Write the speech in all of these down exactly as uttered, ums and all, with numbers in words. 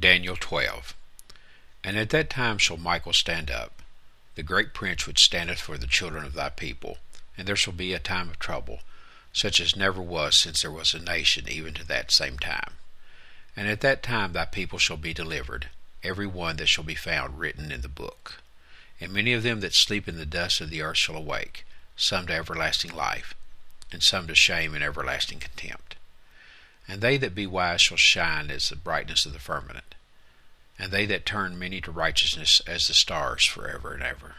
Daniel twelve. And at that time shall Michael stand up, the great prince which standeth for the children of thy people, and there shall be a time of trouble, such as never was since there was a nation even to that same time. And at that time thy people shall be delivered, every one that shall be found written in the book. And many of them that sleep in the dust of the earth shall awake, some to everlasting life, and some to shame and everlasting contempt. And they that be wise shall shine as the brightness of the firmament, and they that turn many to righteousness as the stars forever and ever.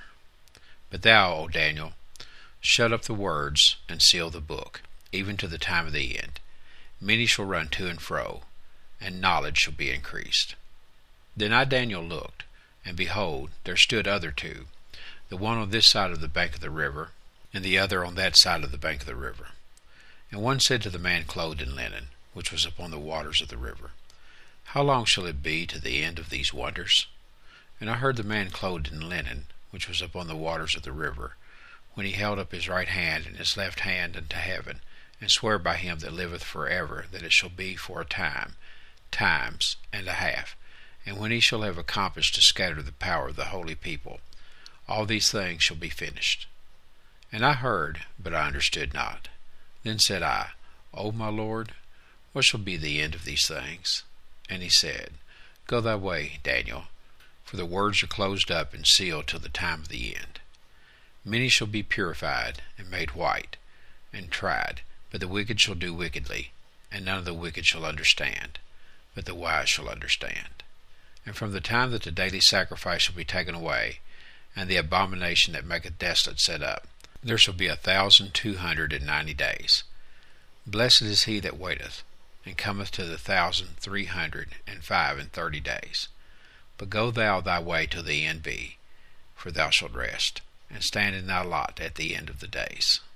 But thou, O Daniel, shut up the words, and seal the book, even to the time of the end. Many shall run to and fro, and knowledge shall be increased. Then I Daniel looked, and behold, there stood other two, the one on this side of the bank of the river, and the other on that side of the bank of the river. And one said to the man clothed in linen, which was upon the waters of the river, How long shall it be to the end of these wonders? And I heard the man clothed in linen, which was upon the waters of the river, when he held up his right hand and his left hand unto heaven, and sware by him that liveth for ever, that it shall be for a time, times and a half, and when he shall have accomplished to scatter the power of the holy people, all these things shall be finished. And I heard, but I understood not. Then said I, O my Lord, what shall be the end of these things? And he said, Go thy way, Daniel, for the words are closed up and sealed till the time of the end. Many shall be purified and made white and tried, but the wicked shall do wickedly, and none of the wicked shall understand, but the wise shall understand. And from the time that the daily sacrifice shall be taken away, and the abomination that maketh desolate set up, there shall be a thousand two hundred and ninety days. Blessed is he that waiteth, and cometh to the thousand three hundred and five and thirty days. But go thou thy way till the end be, for thou shalt rest, and stand in thy lot at the end of the days.